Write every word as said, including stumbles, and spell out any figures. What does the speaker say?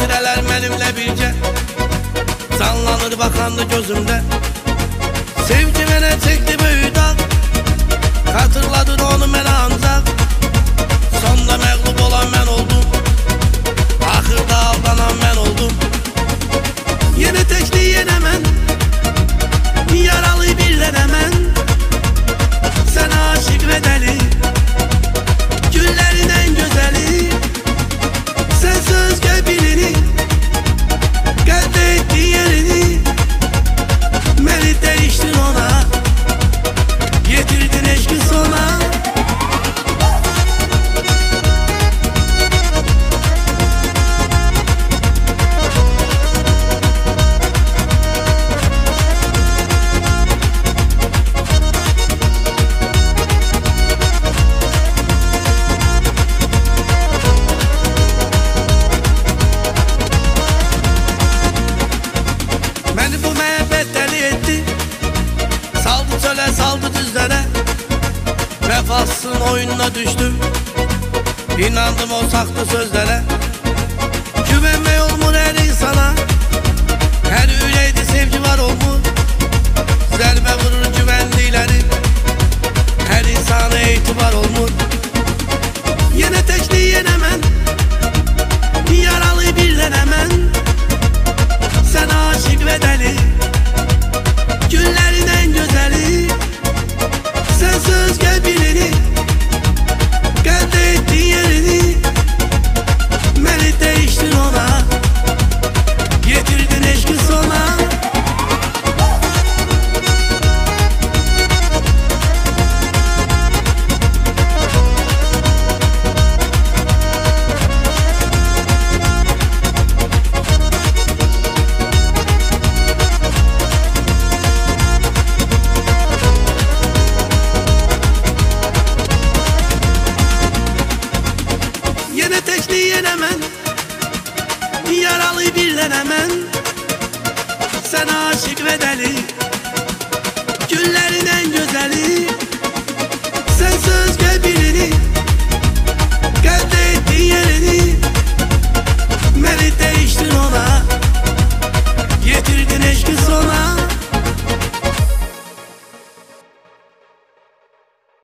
Xatirələr mənimlə birgə canlanır baxanda gözümdə. Sevgi mənə çəkdi böyük dağ, xatırladır onu mənə ancaq. Sonda məğlub olan mən oldum, axırda aldanan mən oldum. Yenə təkli yenə mən, yaralı bir dənə mən. Sənə aşıq və dəli, güllərin ən gözəli. Sənsə özgə birini, qəlbə etdi yerini. Məni dəyişdin ona, yetirdin eşqi sona. Məni bu məhəbbət dəli etdi, saldı çölə, saldı düzlərə. Vəfasızın oyununa düşdüm, inandım o saxta sözlərə. Güvənmək olmur hər insana, hər ürəkdə sevgi var olmur. Zərbə vurur güvəndikləri, hər insana etibar olmur. Yenə təkli yenə mən, yaralı bir dənə mən. Sənə aşıq və dəli, güllərin ən gözəli. Sənsə özgə birini, qəlbə etdin yerini. Məni dəyişdin ona, yetirdin eşqi sona. Yenə təkli yenə mən, yaralı bir dənə mən. Sənə aşıq və dəli, güllərin ən gözəli. Sənsə özgə birini, qəlbə etdin yerini.